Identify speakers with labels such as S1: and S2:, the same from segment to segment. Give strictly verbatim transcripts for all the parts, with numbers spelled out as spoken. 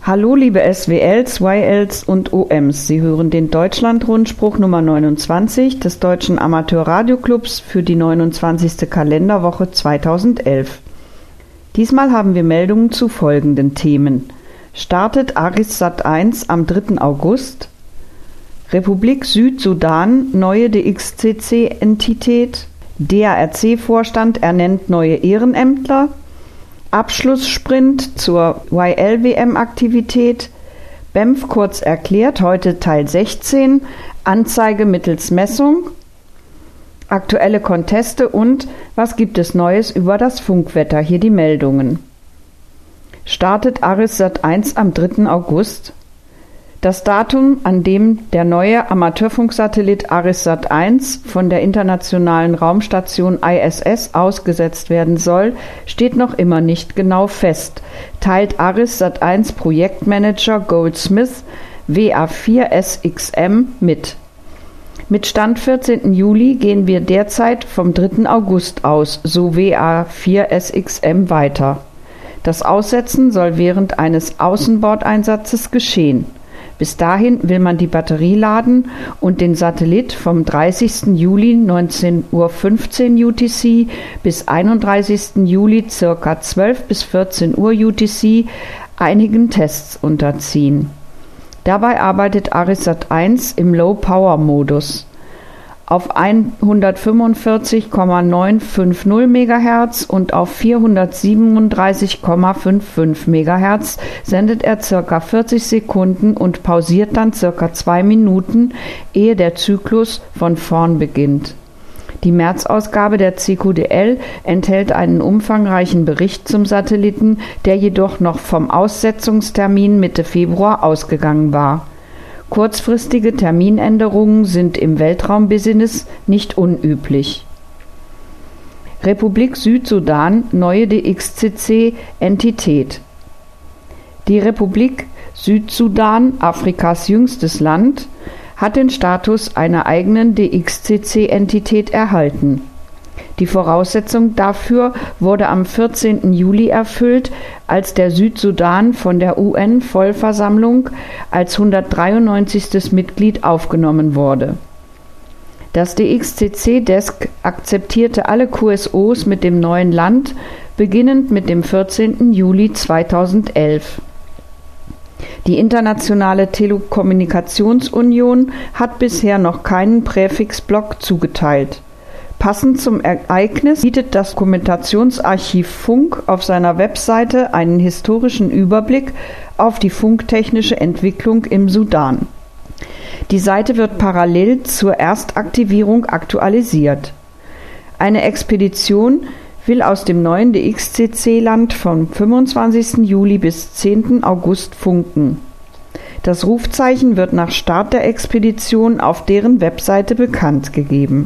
S1: Hallo liebe S W Ls, Y Ls und O Ms, Sie hören den Deutschlandrundspruch Nummer neunundzwanzig des Deutschen Amateurradioclubs für die neunundzwanzigste Kalenderwoche zweitausendelf. Diesmal haben wir Meldungen zu folgenden Themen. Startet Aris Sat eins am dritten August? Republik Südsudan, neue D X C C-Entität. D A R C-Vorstand ernennt neue Ehrenämtler. Abschlusssprint zur Y L W M-Aktivität. B E M F kurz erklärt, heute Teil sechzehn. Anzeige mittels Messung. Aktuelle Konteste und was gibt es Neues über das Funkwetter? Hier die Meldungen. Startet Aris Sat eins am dritten August. Das Datum, an dem der neue Amateurfunksatellit Aris Sat eins von der internationalen Raumstation I S S ausgesetzt werden soll, steht noch immer nicht genau fest, teilt Aris Sat eins Projektmanager Goldsmith W A vier S X M mit. Mit Stand vierzehnten Juli gehen wir derzeit vom dritten August aus, so W A vier S X M weiter. Das Aussetzen soll während eines Außenbordeinsatzes geschehen. Bis dahin will man die Batterie laden und den Satellit vom dreißigsten Juli neunzehn Uhr fünfzehn U T C bis einunddreißigsten Juli ca. zwölf bis vierzehn Uhr U T C einigen Tests unterziehen. Dabei arbeitet Aris Sat eins im Low-Power-Modus. Auf hundertfünfundvierzig Komma neunhundertfünfzig Megahertz und auf vierhundertsiebenunddreißig Komma fünfundfünfzig Megahertz sendet er ca. vierzig Sekunden und pausiert dann ca. zwei Minuten, ehe der Zyklus von vorn beginnt. Die März-Ausgabe der C Q D L enthält einen umfangreichen Bericht zum Satelliten, der jedoch noch vom Aussetzungstermin Mitte Februar ausgegangen war. Kurzfristige Terminänderungen sind im Weltraumbusiness nicht unüblich. Republik Südsudan, neue D X C C-Entität. Die Republik Südsudan, Afrikas jüngstes Land, hat den Status einer eigenen D X C C-Entität erhalten. Die Voraussetzung dafür wurde am vierzehnten Juli erfüllt, als der Südsudan von der U N-Vollversammlung als hundertdreiundneunzigstes Mitglied aufgenommen wurde. Das D X C C-Desk akzeptierte alle Q S Os mit dem neuen Land, beginnend mit dem vierzehnten Juli zweitausendelf. Die Internationale Telekommunikationsunion hat bisher noch keinen Präfixblock zugeteilt. Passend zum Ereignis bietet das Dokumentationsarchiv Funk auf seiner Webseite einen historischen Überblick auf die funktechnische Entwicklung im Sudan. Die Seite wird parallel zur Erstaktivierung aktualisiert. Eine Expedition will aus dem neuen D X C C-Land vom fünfundzwanzigsten Juli bis zehnten August funken. Das Rufzeichen wird nach Start der Expedition auf deren Webseite bekannt gegeben.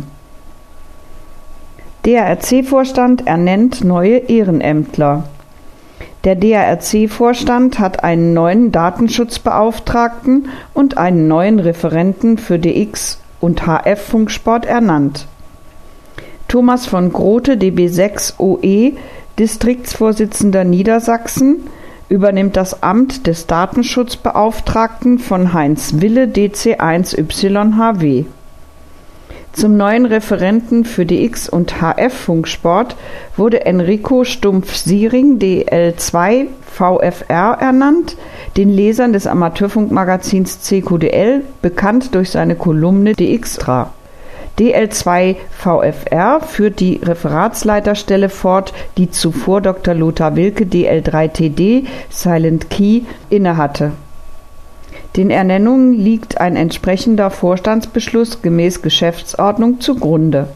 S1: D A R C-Vorstand ernennt neue Ehrenämtler. Der D A R C-Vorstand hat einen neuen Datenschutzbeauftragten und einen neuen Referenten für D X und H F-Funksport ernannt. Thomas von Grote, D B sechs O E, Distriktsvorsitzender Niedersachsen, übernimmt das Amt des Datenschutzbeauftragten von Heinz Wille, D C eins Y H W. Zum neuen Referenten für D X und H F-Funksport wurde Enrico Stumpf-Siering, D L zwei V F R, ernannt, den Lesern des Amateurfunkmagazins C Q D L bekannt durch seine Kolumne D Xtra. D L zwei V F R führt die Referatsleiterstelle fort, die zuvor Doktor Lothar Wilke, D L drei T D Silent Key, innehatte. Den Ernennungen liegt ein entsprechender Vorstandsbeschluss gemäß Geschäftsordnung zugrunde.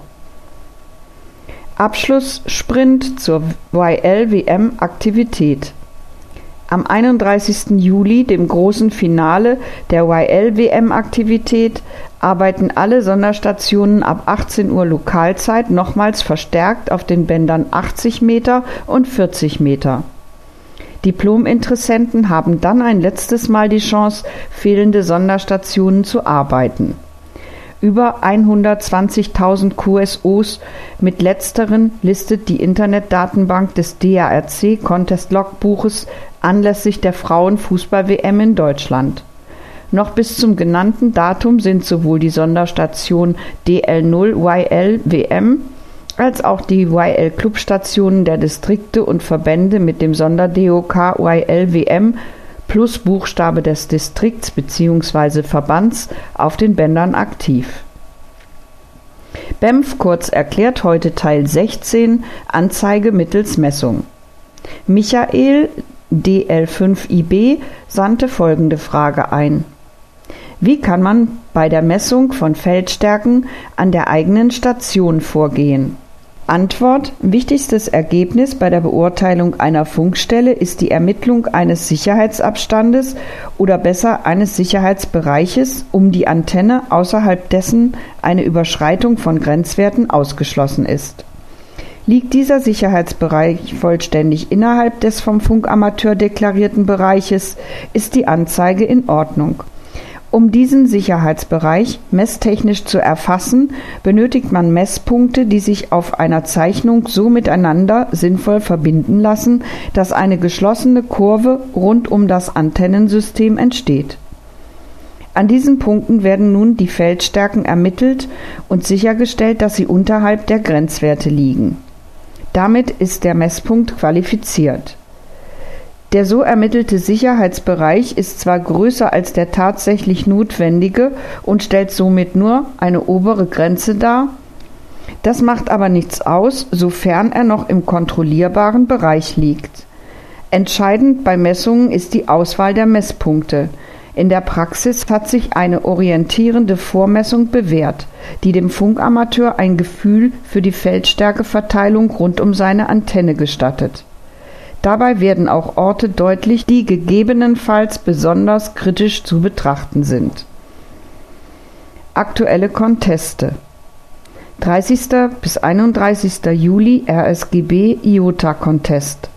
S1: Abschlusssprint zur Y L W M-Aktivität. Am einunddreißigsten Juli, dem großen Finale der Y L W M-Aktivität, arbeiten alle Sonderstationen ab achtzehn Uhr Lokalzeit nochmals verstärkt auf den Bändern achtzig Meter und vierzig Meter. Diplominteressenten haben dann ein letztes Mal die Chance, fehlende Sonderstationen zu arbeiten. Über hundertzwanzigtausend Q S Os mit letzteren listet die Internetdatenbank des D A R C Contest Logbuches anlässlich der Frauenfußball-W M in Deutschland. Noch bis zum genannten Datum sind sowohl die Sonderstation D L null Y L W M als auch die Y L-Clubstationen der Distrikte und Verbände mit dem Sonder-D O K Y L W M plus Buchstabe des Distrikts bzw. Verbands auf den Bändern aktiv. Benf kurz erklärt heute Teil sechzehn, Anzeige mittels Messung. Michael, D L fünf I B, sandte folgende Frage ein. Wie kann man bei der Messung von Feldstärken an der eigenen Station vorgehen? Antwort: Wichtigstes Ergebnis bei der Beurteilung einer Funkstelle ist die Ermittlung eines Sicherheitsabstandes oder besser eines Sicherheitsbereiches, um die Antenne, außerhalb dessen eine Überschreitung von Grenzwerten ausgeschlossen ist. Liegt dieser Sicherheitsbereich vollständig innerhalb des vom Funkamateur deklarierten Bereiches, ist die Anzeige in Ordnung. Um diesen Sicherheitsbereich messtechnisch zu erfassen, benötigt man Messpunkte, die sich auf einer Zeichnung so miteinander sinnvoll verbinden lassen, dass eine geschlossene Kurve rund um das Antennensystem entsteht. An diesen Punkten werden nun die Feldstärken ermittelt und sichergestellt, dass sie unterhalb der Grenzwerte liegen. Damit ist der Messpunkt qualifiziert. Der so ermittelte Sicherheitsbereich ist zwar größer als der tatsächlich notwendige und stellt somit nur eine obere Grenze dar, das macht aber nichts aus, sofern er noch im kontrollierbaren Bereich liegt. Entscheidend bei Messungen ist die Auswahl der Messpunkte. In der Praxis hat sich eine orientierende Vormessung bewährt, die dem Funkamateur ein Gefühl für die Feldstärkeverteilung rund um seine Antenne gestattet. Dabei werden auch Orte deutlich, die gegebenenfalls besonders kritisch zu betrachten sind. Aktuelle Conteste: dreißigster bis einunddreißigster Juli R S G B I O T A Contest,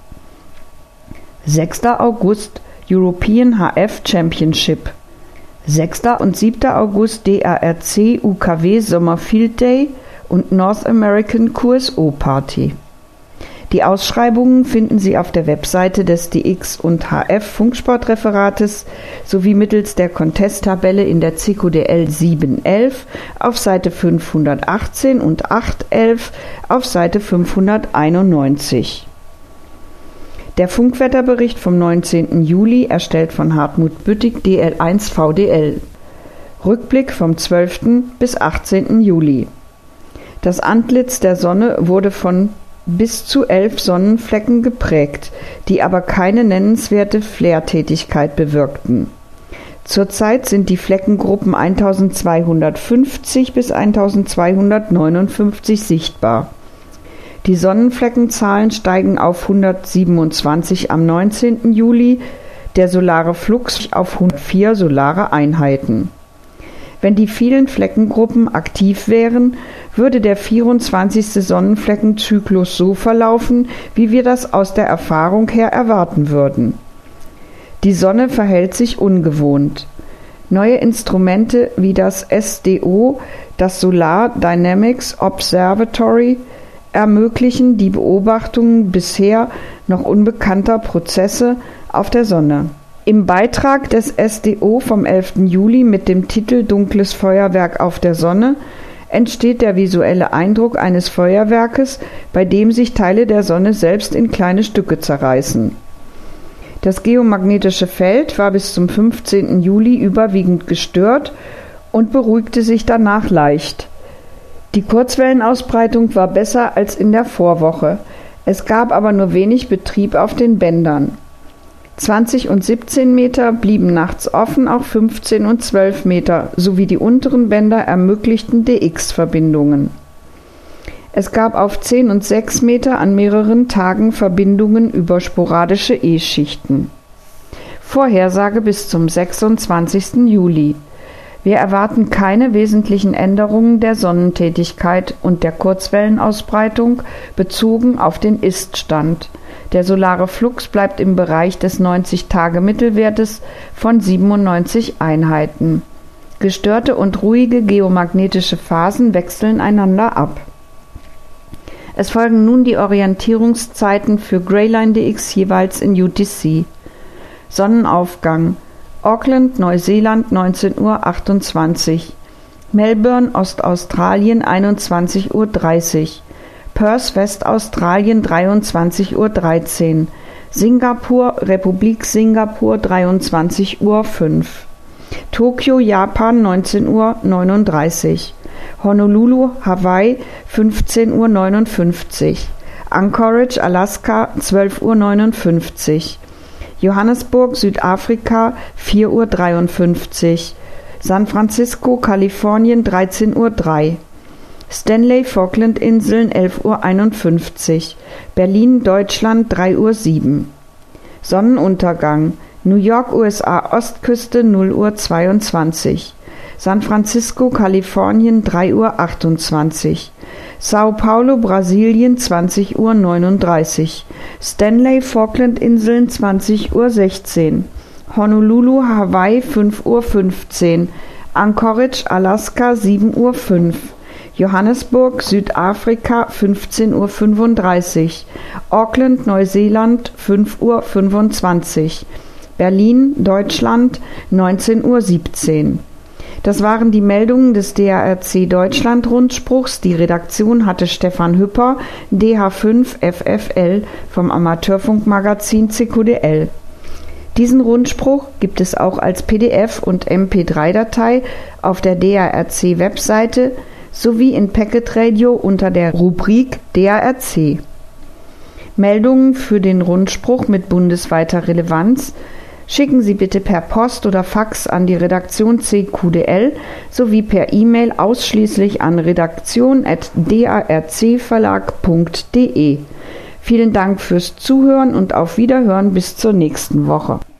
S1: sechster August European H F Championship, sechster und siebter August D A R C U K W Sommer Field Day und North American Q S O Party. Die Ausschreibungen finden Sie auf der Webseite des D X und H F Funksportreferates sowie mittels der Contest-Tabelle in der C Q D L sieben elf auf Seite fünfhundertachtzehn und acht elf auf Seite fünfhunderteinundneunzig. Der Funkwetterbericht vom neunzehnten Juli, erstellt von Hartmut Büttig, D L eins V D L. Rückblick vom zwölften bis achtzehnten Juli. Das Antlitz der Sonne wurde von bis zu elf Sonnenflecken geprägt, die aber keine nennenswerte Flaretätigkeit bewirkten. Zurzeit sind die Fleckengruppen eintausendzweihundertfünfzig bis eintausendzweihundertneunundfünfzig sichtbar. Die Sonnenfleckenzahlen steigen auf hundertsiebenundzwanzig am neunzehnten Juli, der solare Flux auf hundertvier solare Einheiten. Wenn die vielen Fleckengruppen aktiv wären, würde der vierundzwanzigste Sonnenfleckenzyklus so verlaufen, wie wir das aus der Erfahrung her erwarten würden. Die Sonne verhält sich ungewohnt. Neue Instrumente wie das S D O, das Solar Dynamics Observatory, ermöglichen die Beobachtung bisher noch unbekannter Prozesse auf der Sonne. Im Beitrag des S D O vom elften Juli mit dem Titel Dunkles Feuerwerk auf der Sonne entsteht der visuelle Eindruck eines Feuerwerkes, bei dem sich Teile der Sonne selbst in kleine Stücke zerreißen. Das geomagnetische Feld war bis zum fünfzehnten Juli überwiegend gestört und beruhigte sich danach leicht. Die Kurzwellenausbreitung war besser als in der Vorwoche. Es gab aber nur wenig Betrieb auf den Bändern. zwanzig und siebzehn Meter blieben nachts offen, auch fünfzehn und zwölf Meter sowie die unteren Bänder ermöglichten D X-Verbindungen. Es gab auf zehn und sechs Meter an mehreren Tagen Verbindungen über sporadische E-Schichten. Vorhersage bis zum sechsundzwanzigsten Juli. Wir erwarten keine wesentlichen Änderungen der Sonnentätigkeit und der Kurzwellenausbreitung bezogen auf den Ist-Stand. Der solare Flux bleibt im Bereich des neunzig-Tage-Mittelwertes von siebenundneunzig Einheiten. Gestörte und ruhige geomagnetische Phasen wechseln einander ab. Es folgen nun die Orientierungszeiten für Greyline D X jeweils in U T C. Sonnenaufgang. Auckland, Neuseeland, neunzehn Uhr achtundzwanzig. Melbourne, Ostaustralien, einundzwanzig Uhr dreißig. Perth, Westaustralien, dreiundzwanzig Uhr dreizehn. Singapur, Republik Singapur, dreiundzwanzig Uhr fünf. Tokio, Japan, neunzehn Uhr neununddreißig. Honolulu, Hawaii, fünfzehn Uhr neunundfünfzig. Anchorage, Alaska, zwölf Uhr neunundfünfzig. Johannesburg, Südafrika, vier Uhr dreiundfünfzig. San Francisco, Kalifornien, dreizehn Uhr drei. Stanley, Falklandinseln, elf Uhr einundfünfzig. Berlin, Deutschland, drei Uhr sieben. Sonnenuntergang. New York, U S A, Ostküste, null Uhr zweiundzwanzig. San Francisco, Kalifornien, drei Uhr achtundzwanzig. Sao Paulo, Brasilien, zwanzig Uhr neununddreißig. Stanley, Falklandinseln, zwanzig Uhr sechzehn. Honolulu, Hawaii, fünf Uhr fünfzehn. Anchorage, Alaska, sieben Uhr fünf. Johannesburg, Südafrika, fünfzehn Uhr fünfunddreißig. Auckland, Neuseeland, fünf Uhr fünfundzwanzig. Berlin, Deutschland, neunzehn Uhr siebzehn. Das waren die Meldungen des D A R C Deutschland Rundspruchs. Die Redaktion hatte Stefan Hüpper, D H fünf F F L vom Amateurfunkmagazin C Q D L. Diesen Rundspruch gibt es auch als P D F und M P drei Datei auf der D A R C-Webseite sowie in Packet Radio unter der Rubrik D A R C. Meldungen für den Rundspruch mit bundesweiter Relevanz schicken Sie bitte per Post oder Fax an die Redaktion C Q D L sowie per E-Mail ausschließlich an redaktion at darcverlag punkt de. Vielen Dank fürs Zuhören und auf Wiederhören bis zur nächsten Woche.